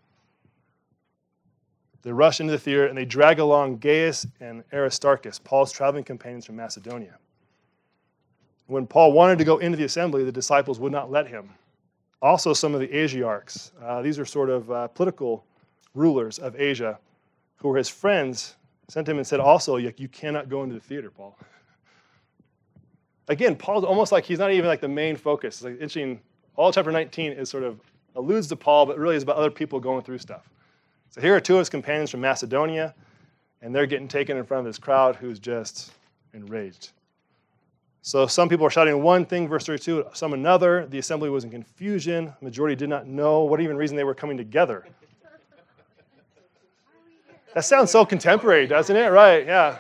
They rush into the theater and they drag along Gaius and Aristarchus, Paul's traveling companions from Macedonia. When Paul wanted to go into the assembly, the disciples would not let him. Also, some of the Asiarchs, uh, these are sort of uh, political rulers of Asia, who were his friends, sent him and said, also, you, you cannot go into the theater, Paul. again, Paul's almost like he's not even like the main focus. It's like interesting. All chapter nineteen is sort of alludes to Paul, but really is about other people going through stuff. So here are two of his companions from Macedonia, and they're getting taken in front of this crowd who's just enraged. So some people are shouting one thing, verse thirty-two, some another. The assembly was in confusion. The majority did not know what even reason they were coming together. That sounds so contemporary, doesn't it? Right, yeah.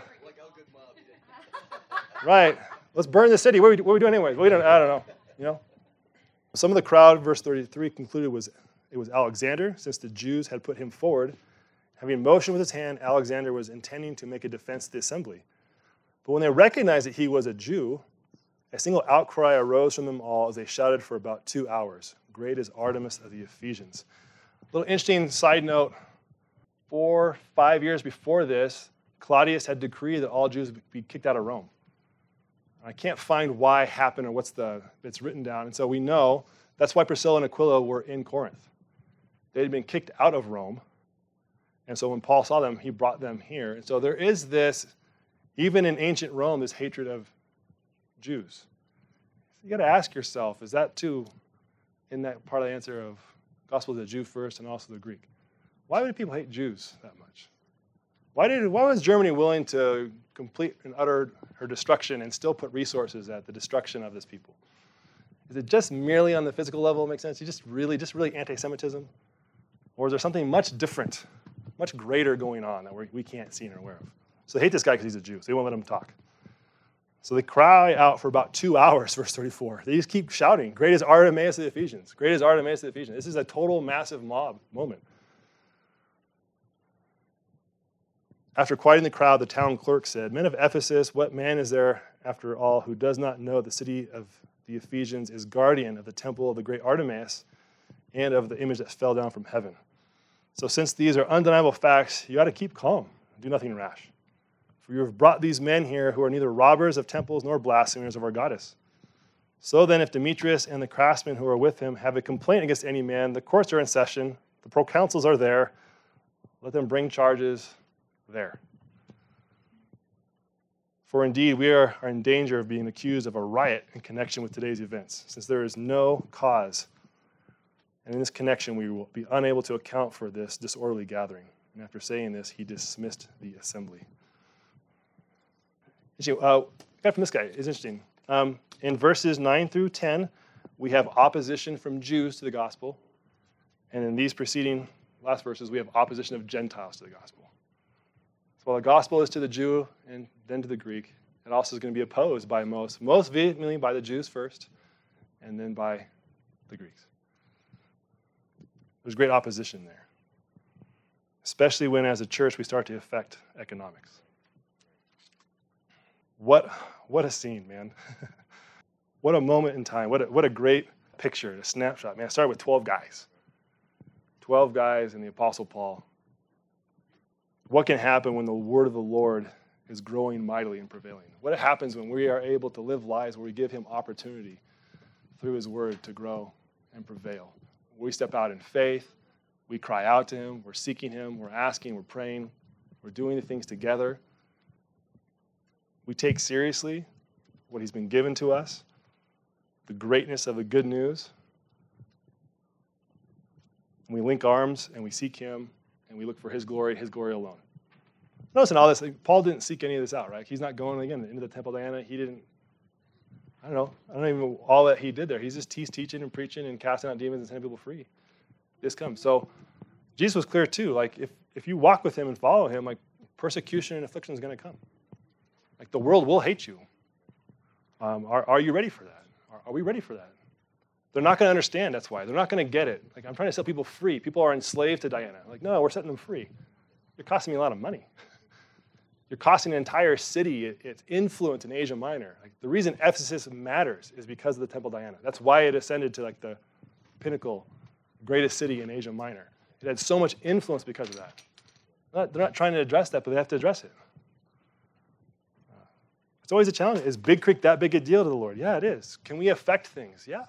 Right. Let's burn the city. What are we, what are we doing anyways? We don't, I don't know. You know. Some of the crowd, verse thirty-three, concluded was it was Alexander, since the Jews had put him forward. Having motioned with his hand, Alexander was intending to make a defense to the assembly. But when they recognized that he was a Jew, a single outcry arose from them all as they shouted for about two hours, "Great is Artemis of the Ephesians." A little interesting side note, four, five years before this, Claudius had decreed that all Jews be kicked out of Rome. I can't find why happened or what's the, it's written down. And so we know that's why Priscilla and Aquila were in Corinth. They had been kicked out of Rome. And so when Paul saw them, he brought them here. And so there is this, even in ancient Rome, this hatred of Jews. You got to ask yourself, is that too in that part of the answer of gospel to the Jew first and also the Greek? Why would people hate Jews that much? Why did why was Germany willing to complete and utter her destruction and still put resources at the destruction of this people? Is it just merely on the physical level? It makes sense. You just really, just really anti-Semitism, or is there something much different, much greater going on that we we can't see and are aware of? So they hate this guy because he's a Jew. So they won't let him talk. So they cry out for about two hours, verse thirty-four. They just keep shouting, "Great is Artemis of the Ephesians! Great is Artemis of the Ephesians!" This is a total massive mob moment. After quieting the crowd, the town clerk said, "Men of Ephesus, what man is there, after all, who does not know the city of the Ephesians is guardian of the temple of the great Artemis and of the image that fell down from heaven? So since these are undeniable facts, you ought to keep calm and do nothing rash. For you have brought these men here who are neither robbers of temples nor blasphemers of our goddess. So then, if Demetrius and the craftsmen who are with him have a complaint against any man, the courts are in session, the proconsuls are there, let them bring charges there. For indeed, we are, are in danger of being accused of a riot in connection with today's events, since there is no cause. And in this connection, we will be unable to account for this disorderly gathering." And after saying this, he dismissed the assembly. Uh, guy from this guy is interesting. Um, in verses nine through ten, we have opposition from Jews to the gospel. And in these preceding last verses, we have opposition of Gentiles to the gospel. So while the gospel is to the Jew and then to the Greek, it also is going to be opposed by most, most vehemently by the Jews first, and then by the Greeks. There's great opposition there, especially when, as a church, we start to affect economics. What, what a scene, man. What a moment in time. What a, what a great picture, a snapshot. Man, I started with twelve guys. twelve guys and the Apostle Paul. What can happen when the word of the Lord is growing mightily and prevailing? What happens when we are able to live lives where we give him opportunity through his word to grow and prevail? We step out in faith, we cry out to him, we're seeking him, we're asking, we're praying, we're doing the things together. We take seriously what he's been given to us, the greatness of the good news. And we link arms and we seek him and we look for his glory, his glory alone. Notice in all this, like, Paul didn't seek any of this out, right? He's not going, again, into the temple of Diana. He didn't, I don't know, I don't even know all that he did there. He's just he's teaching and preaching and casting out demons and setting people free. This comes. So Jesus was clear too. Like, if, if you walk with him and follow him, like, persecution and affliction is going to come. Like, the world will hate you. Um, are, are you ready for that? Are, are we ready for that? They're not going to understand, that's why. They're not going to get it. Like, I'm trying to set people free. People are enslaved to Diana. Like, no, we're setting them free. You're costing me a lot of money. You're costing an entire city its influence in Asia Minor. Like, the reason Ephesus matters is because of the Temple of Diana. That's why it ascended to like the pinnacle, greatest city in Asia Minor. It had so much influence because of that. They're not, they're not trying to address that, but they have to address it. Uh, it's always a challenge. Is Big Creek that big a deal to the Lord? Yeah, it is. Can we affect things? Yeah.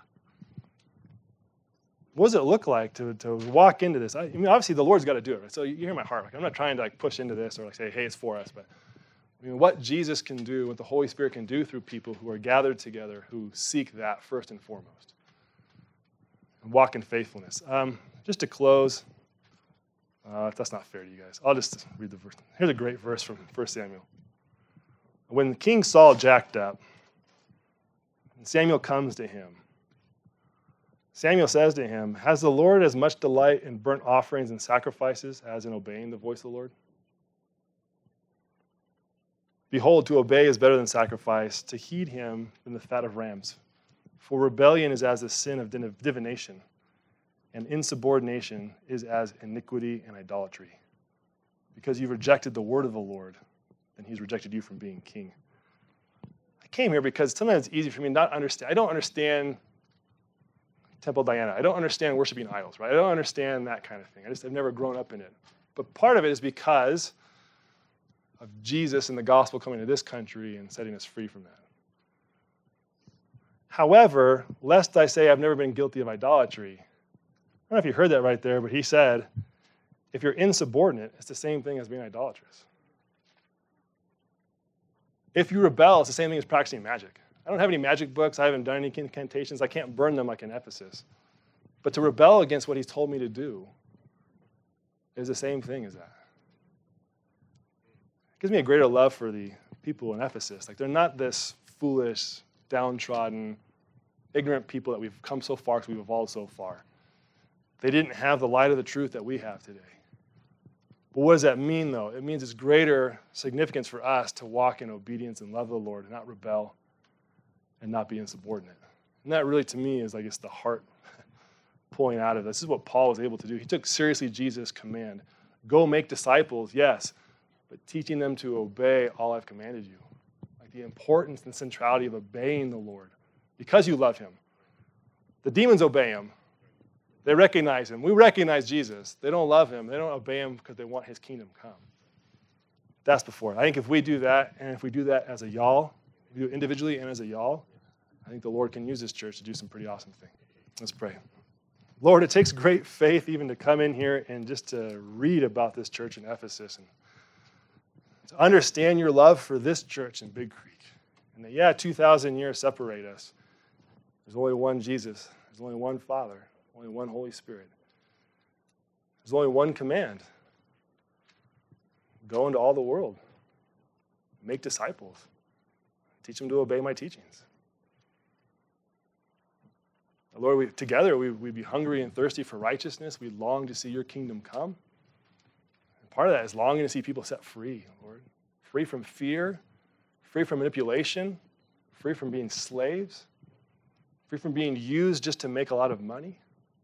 What does it look like to, to walk into this? I, I mean, obviously, the Lord's got to do it, right? So you hear my heart. Like, I'm not trying to like push into this or like say, hey, it's for us. But I mean, what Jesus can do, what the Holy Spirit can do through people who are gathered together, who seek that first and foremost, and walk in faithfulness. Um, just to close, uh, that's not fair to you guys. I'll just read the verse. Here's a great verse from First Samuel. When King Saul jacked up, and Samuel comes to him, Samuel says to him, "Has the Lord as much delight in burnt offerings and sacrifices as in obeying the voice of the Lord? Behold, to obey is better than sacrifice, to heed him than the fat of rams. For rebellion is as the sin of divination, and insubordination is as iniquity and idolatry. Because you've rejected the word of the Lord, then he's rejected you from being king." I came here because sometimes it's easy for me not to understand. I don't understand Temple Diana. I don't understand worshiping idols, right? I don't understand that kind of thing. I just have never grown up in it. But part of it is because of Jesus and the gospel coming to this country and setting us free from that. However, lest I say I've never been guilty of idolatry, I don't know if you heard that right there, but he said, if you're insubordinate, it's the same thing as being idolatrous. If you rebel, it's the same thing as practicing magic. I don't have any magic books. I haven't done any incantations. I can't burn them like in Ephesus. But to rebel against what he's told me to do is the same thing as that. It gives me a greater love for the people in Ephesus. Like, they're not this foolish, downtrodden, ignorant people that we've come so far because we've evolved so far. They didn't have the light of the truth that we have today. But what does that mean, though? It means it's greater significance for us to walk in obedience and love of the Lord and not rebel and not be insubordinate. And that really, to me, is, I guess, the heart pulling out of this. This is what Paul was able to do. He took seriously Jesus' command. Go make disciples, yes, but teaching them to obey all I've commanded you. Like the importance and centrality of obeying the Lord because you love him. The demons obey him. They recognize him. We recognize Jesus. They don't love him. They don't obey him because they want his kingdom come. That's before. I think if we do that, and if we do that as a y'all, we do it individually and as a y'all, I think the Lord can use this church to do some pretty awesome things. Let's pray. Lord, it takes great faith even to come in here and just to read about this church in Ephesus and to understand your love for this church in Big Creek. And that, yeah, two thousand years separate us. There's only one Jesus. There's only one Father. Only one Holy Spirit. There's only one command. Go into all the world. Make disciples. Teach them to obey my teachings. Lord, we, together we, we'd be hungry and thirsty for righteousness. We long to see your kingdom come. And part of that is longing to see people set free, Lord. Free from fear, free from manipulation, free from being slaves, free from being used just to make a lot of money.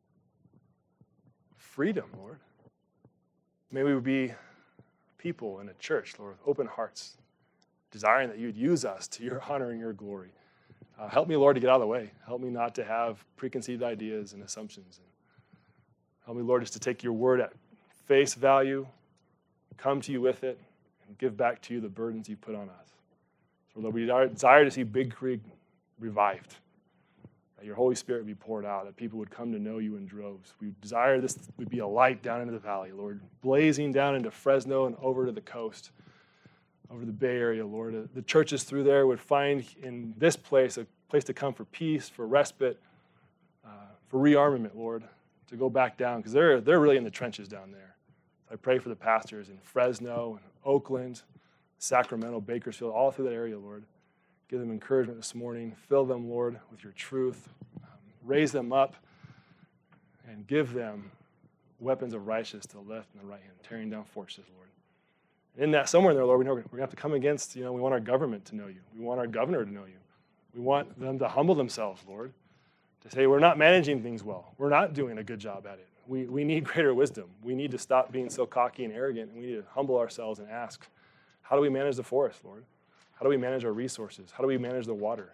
Freedom, Lord. May we be people in a church, Lord, with open hearts, desiring that you'd use us to your honor and your glory. Uh, help me, Lord, to get out of the way. Help me not to have preconceived ideas and assumptions. And help me, Lord, just to take your word at face value, come to you with it, and give back to you the burdens you put on us. So, Lord, we desire to see Big Creek revived, that your Holy Spirit would be poured out, that people would come to know you in droves. We desire this would be a light down into the valley, Lord, blazing down into Fresno and over to the coast, over the Bay Area, Lord. The churches through there would find in this place a place to come for peace, for respite, uh, for rearmament, Lord, to go back down, because they're, they're really in the trenches down there. I pray for the pastors in Fresno, and Oakland, Sacramento, Bakersfield, all through that area, Lord. Give them encouragement this morning. Fill them, Lord, with your truth. Um, raise them up and give them weapons of righteousness to the left and the right hand, tearing down forces, Lord. In that, somewhere in there, Lord, we know we're going to have to come against, you know, we want our government to know you. We want our governor to know you. We want them to humble themselves, Lord, to say we're not managing things well. We're not doing a good job at it. We, we need greater wisdom. We need to stop being so cocky and arrogant, and we need to humble ourselves and ask, how do we manage the forest, Lord? How do we manage our resources? How do we manage the water?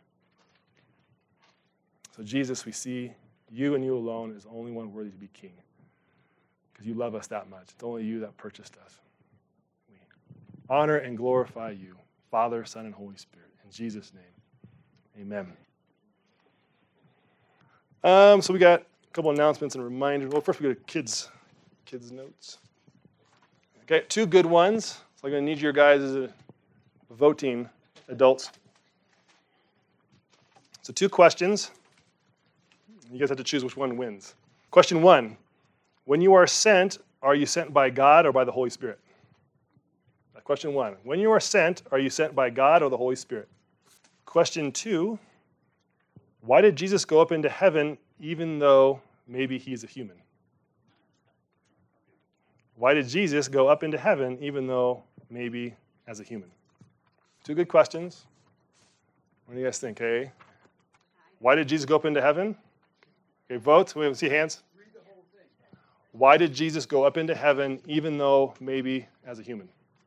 So, Jesus, we see you and you alone is the only one worthy to be king, because you love us that much. It's only you that purchased us. We honor and glorify you, Father, Son, and Holy Spirit. In Jesus' name, amen. Um, so we got a couple announcements and reminders. Well, first we go to kids, kids notes. Okay, two good ones. So I'm going to need your guys' voting adults. So two questions. You guys have to choose which one wins. Question one, when you are sent, are you sent by God or by the Holy Spirit? Question one, when you are sent, are you sent by God or the Holy Spirit? Question two, why did Jesus go up into heaven even though maybe he's a human? Why did Jesus go up into heaven even though maybe as a human? Two good questions. What do you guys think, hey? Why did Jesus go up into heaven? Okay, vote. We see hands. Why did Jesus go up into heaven even though maybe as a human?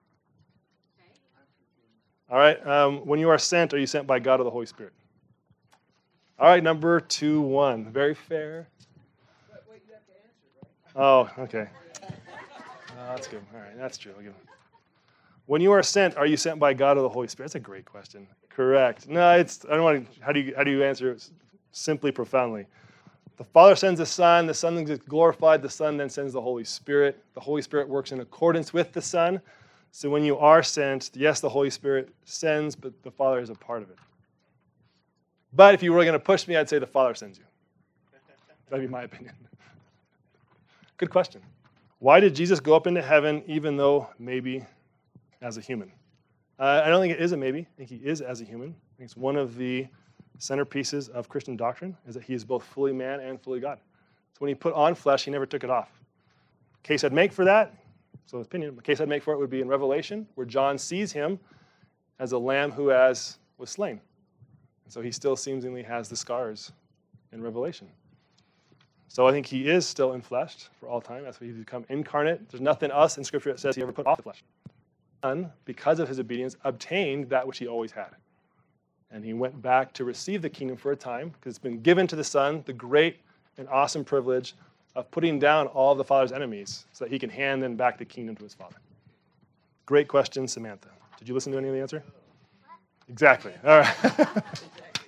All right, um, when you are sent, are you sent by God or the Holy Spirit? All right, number two, one. Very fair. Wait, you have to answer, right? Oh, okay. Oh, that's good. All right, that's true. I'll give it. When you are sent, are you sent by God or the Holy Spirit? That's a great question. Correct. No, it's. I don't want to. How do you how do you answer it simply, profoundly? The Father sends the Son. The Son then gets glorified. The Son then sends the Holy Spirit. The Holy Spirit works in accordance with the Son. So when you are sent, yes, the Holy Spirit sends, but the Father is a part of it. But if you were going to push me, I'd say the Father sends you. That'd be my opinion. Good question. Why did Jesus go up into heaven even though maybe as a human? Uh, I don't think it is a maybe. I think he is as a human. I think it's one of the centerpieces of Christian doctrine is that he is both fully man and fully God. So when he put on flesh, he never took it off. Case I'd make for that, so his opinion, the case I'd make for it would be in Revelation, where John sees him as a lamb who has was slain. And so he still seemingly has the scars in Revelation. So I think he is still enfleshed for all time. That's why he's become incarnate. There's nothing else in Scripture that says he ever put off the flesh. Son, because of his obedience, obtained that which he always had. And he went back to receive the kingdom for a time, because it's been given to the Son, the great and awesome privilege of putting down all of the Father's enemies so that he can hand then back the kingdom to his Father. Great question, Samantha. Did you listen to any of the answer? Exactly. All right.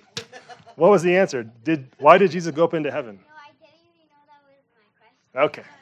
What was the answer? Did why did Jesus go up into heaven? No, I didn't even know that was my question. Okay.